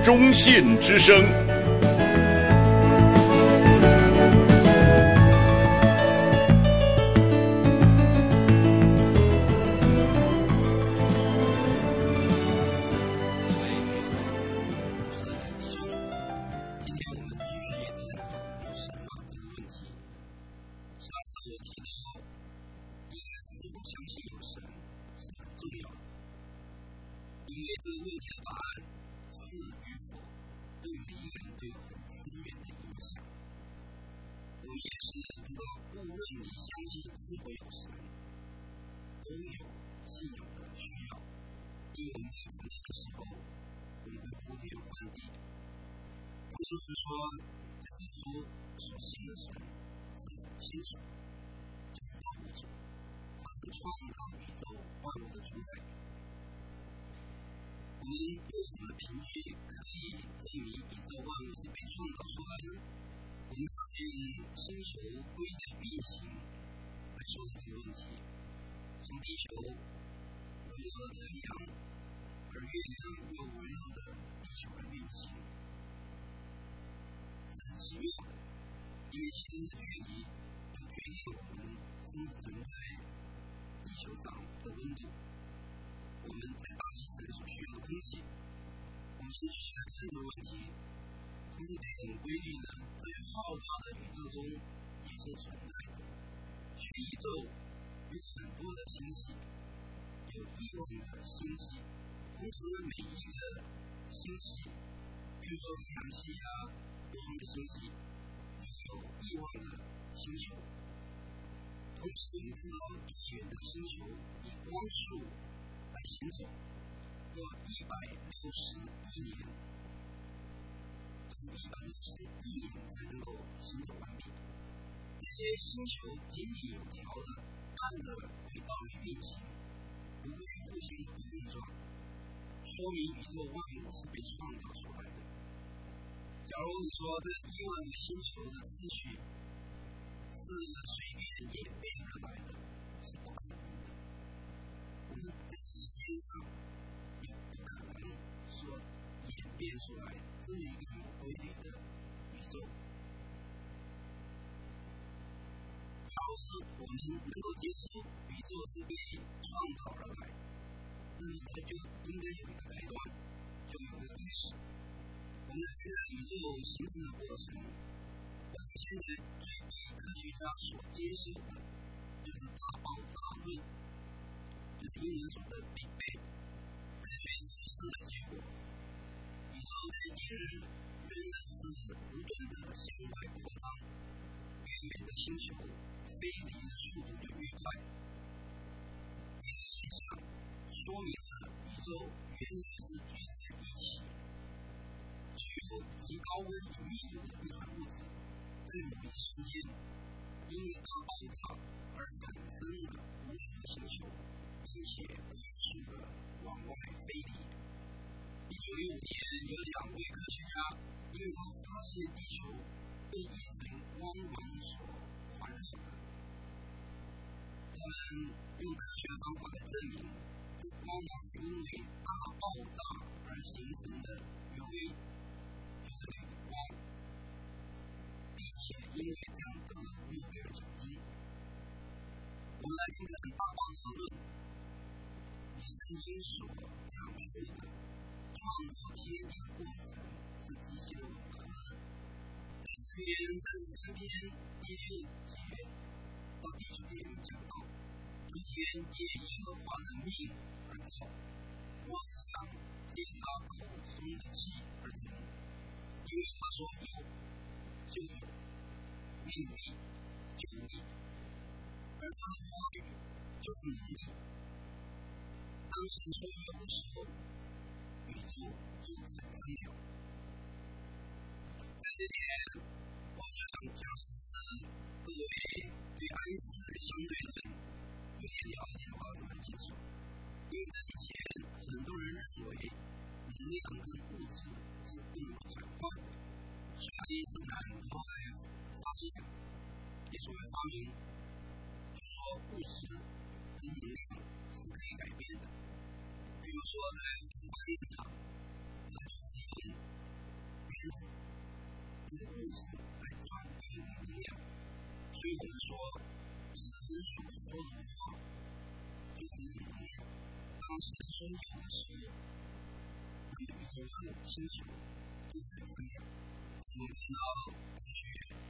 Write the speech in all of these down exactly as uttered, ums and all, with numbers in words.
中信之声。 是否相信有神是很重要的，因为这个问题的答案是与否，对每一个人都有很深远的影响。我们也是知道，不论你相信是否有神，都有信仰的需要，因为我们在苦难的时候，我们会铺天换地。同时，我们说，这基督所信的神是很清楚的，就是造物主。是创造宇宙万物的主宰。我们有什么凭据可以证明宇宙万物是被创造出来的？我们首先用星球规律运行来说这个问题。从地球围绕着太阳，而月亮又围绕着地球而运行，是很奇妙的。因为其中的距离就决定我们生存在地球上的温度，我们在大气层所需要的空气，我们继续来看这个问题。同时，这种规律呢，在浩大的宇宙中也是存在的。全宇宙有很多的星系，有亿万个星系，同时每一个星系，比如说太阳系啊，不同的星系，有亿万个星球。同时，我们知道地缘的星球以光速来行走，要一百六十亿年，就是一百六十亿年才能够行走完毕。这些星球井井有条的按着轨道运行，不会互相的碰撞，说明宇宙万物是被创造出来的。假如你说这亿万个星球的次序是随便演变而来的，是不可能的。我们在世界上也不可能说演变出来这么一个有规律的宇宙。假如是我们能够接受宇宙是被创造而来，那么它就应该有一个开端，就有一个开始。我们来看看宇宙形成的过程。我们现在最科学家所接受的就是大爆炸论，就是英文说的 Big Bang。科学测试的结果，宇宙在近日仍然是不断的向外扩张，越远的星球飞离的速度就越快。这个现象说明了宇宙原来是聚在一起，具有极高温与密度的一团物质。在某一瞬间，因为大爆炸而产生了无数的星球，并且快速的往外飞离。一九六五年，有两位科学家，因为他发现地球被一层光芒所环绕着，他们用科学方法来证明，这光芒是因为大爆炸而形成的 U V， 就是那个光。并且因为这样得了诺贝尔奖金。我们来看看大爆炸论与圣经所讲述的创造天地的过程是极其的吻合的。在诗篇三十三篇第六节到第九节里讲到，诸天借耶和华的命而造，万象借他口中的气而成。因为他说有就有，命立就立，而他的话语就是能力。当神说有的时候，宇宙就产生了。在这点，我想讲是各位对爱因斯坦相对论有点了解的话是蛮清楚。因为在以前，很多人认为能量跟物质是不能够转换的。所以爱因斯坦后来发现，也所谓发明，就说物质跟能量是可以改变的。比如说在核子发电厂，它就是用原子、用物质来转变能量。所以我们说，神所说的话就是一种能量。当神说有的时候，那么宇宙和星球就产生了。我们看到科学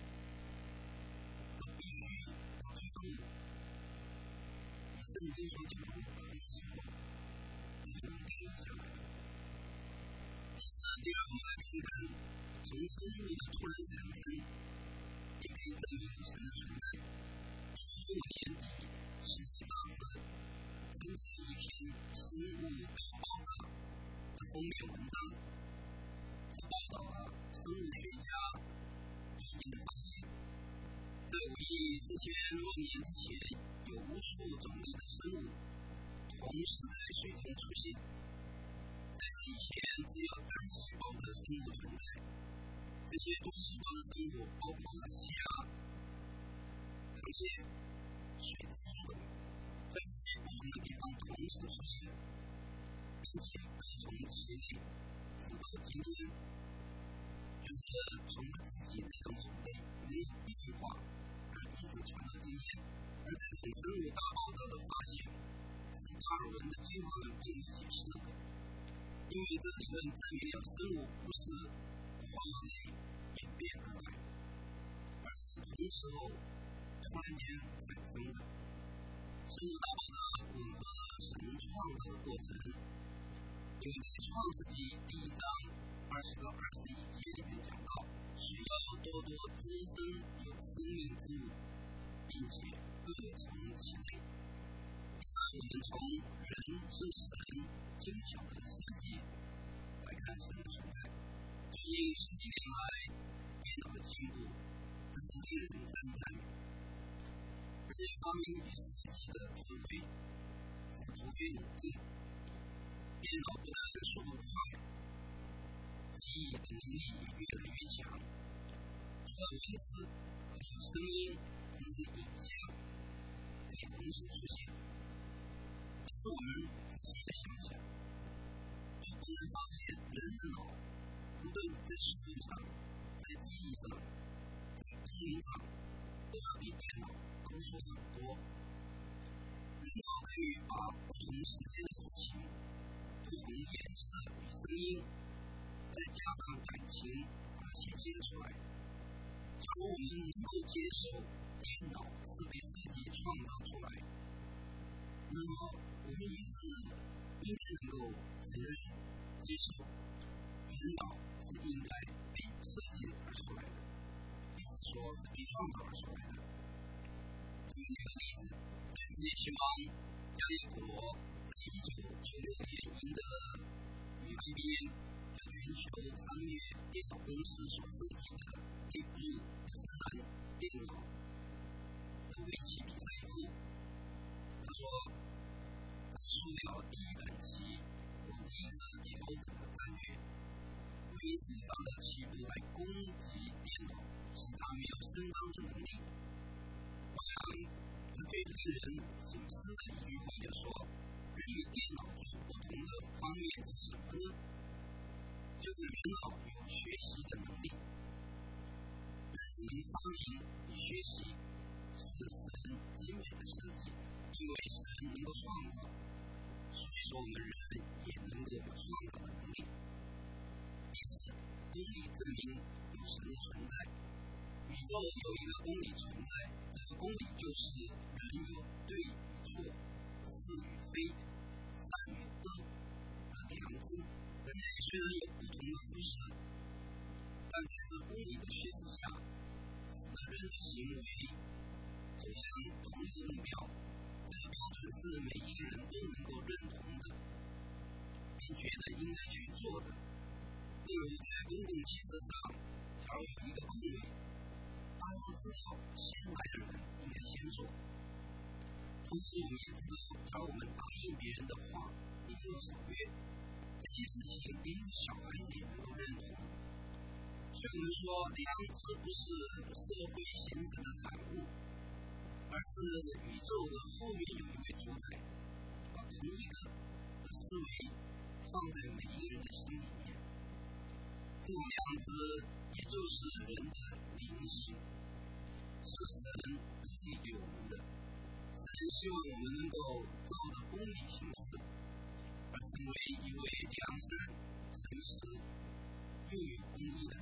都必须到最后，以圣经所讲的可能时候，就能定下来。其实，第二，我们来看看从生命的突然产生，也可以证明有神的存在。去年底，世界杂志登载了一篇生物大爆炸的封面文章，它报道了生物学家最近的发现，在五亿四千万年之前，有无数种类的生物同时在水中出现。在这以前，只有单细胞的生物存在。这些多细胞的生物包括了虾、螃蟹、水蜘蛛等，在世界不同的地方同时出现，并且各种其类，直到今天，就是从它自己的一种种类没有变化，而一直传到今天。而这种生物大爆炸的发现，是达尔文的进化论并不解释的，因为这理论证明了生物不是化类演变而来，而是同时候突然间产生的。生物大爆炸吻合了神创造的过程，因为在创世纪第一章二十到二十一节里面讲到，需要多多滋生有生命之物，并且各从其类。第三，我们从人是神精巧的设计来看神的存在。最近十几年来，电脑的进步真是令人赞叹。人类发明与世纪的智慧是突飞猛进，电脑不但速度快，记忆的能力也越来越强。除了文字，还有声音，甚至影像可以同时出现。但是我们仔细的想想，就不难发现，人的脑无论在速度上、在记忆上、在功能上，都要比电脑高出很多。人脑可以把不同时间的事情、不同颜色与声音，再加上感情，把它显现出来。假如我们能够接受电脑是被设计创造出来，那么我们也是应该能够承认、接受，人脑是应该被设计而出来的，也是说是被创造而出来的。这么一个例子，在世界棋王加里普罗在一九九六年赢得与 I B M 就全球商业电脑公司所设计的 Deep Blue 深蓝电脑的围棋比赛以后，他说，在输了第一盘棋，我立刻调整了战略，为复杂的棋路来攻击电脑，使它没有伸张的能力。我想，他最令人省思的一句话就说：人与电脑最不同的方面是什么呢？就是人脑有学习的能力。人能发明与学习是神精美的设计，因为神能够创造，所以说我们人也能够有创造的能力。第四，公理证明有神的存在。宇宙有一个公理存在，这个公理就是人有对与错、是与非、善与恶的良知。人类虽然有不同的肤色，但在这公理的趋势下，使得人的行为走向同一个目标。这个标准是每一个人都能够认同的，并觉得应该去做的。例如，在公共汽车上，假如有一个空位，大家知道先来的人应该先做。同时，我们也知道，假如我们答应别人的话，一定要守约。这些事情连一个小孩子也能够认同。所以我们说，良知不是社会形成的产物，而是宇宙的后面有一位主宰，把同一个的思维放在每一个人的心里面。 这种良知也就是人的灵性，是神赋予给我们的。神希望我们能够照着公理行事，而成为一位良善、诚实又有公义的人。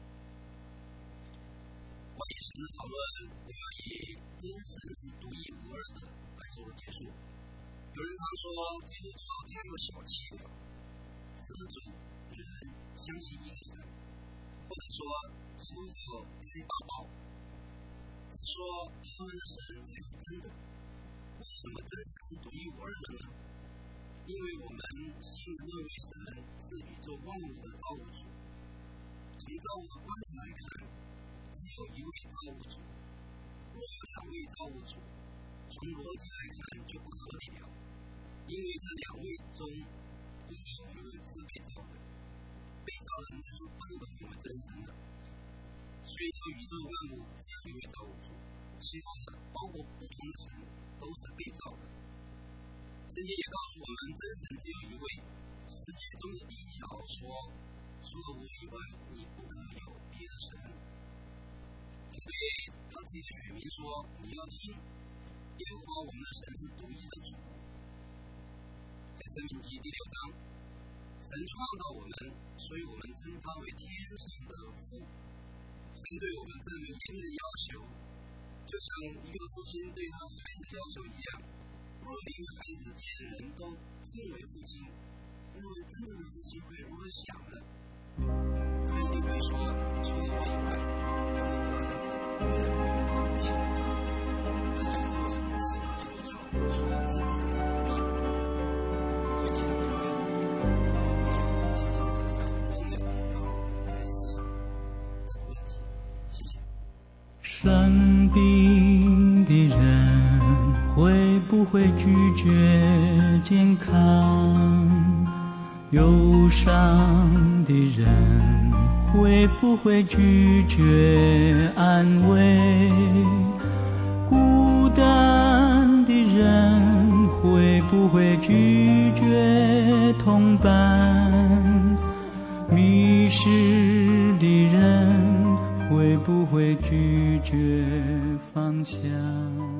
关于神的讨论，我要以真神是独一无二的来做结束。有人常说基督教太过小气了，只准人相信一个神，或者说基督教太霸道，只说他们的神才是真的。为什么真神是独一无二的呢？因为我们信的那位神是宇宙万物的造物主。从造物的观点来看，只有一位造物主。若有两位造物主，从逻辑来看就不合理了，因为这两位中一有一位是被造的，被造的人就不能够成为真神了。所以说宇宙万物只有一位造物主，其他的包括不同的神都是被造的。圣经也告诉我们，真神只有一位。世界中的第一条说，除了我以外，你不可有别的神。他对他自己的选民说，你要听，耶和华我们的神是独一的主。在申命记第六章，神创造我们，所以我们称他为天上的父。神对我们这么严厉的要求，就像一个父亲对他孩子要求一样。若一个孩子见人都称为父亲，那么真正的父亲会如何想呢？他一定会说，除了我以外，不能够称别人为父亲。这个就是为什么基督教说真神是独一无二。各位弟兄姊妹，我相信这是很重要的，要来思想这个问题。谢谢。 生病的人会不会拒绝健康？忧伤的人会不会拒绝安慰？孤单的人会不会拒绝同伴？迷失的人会不会拒绝方向？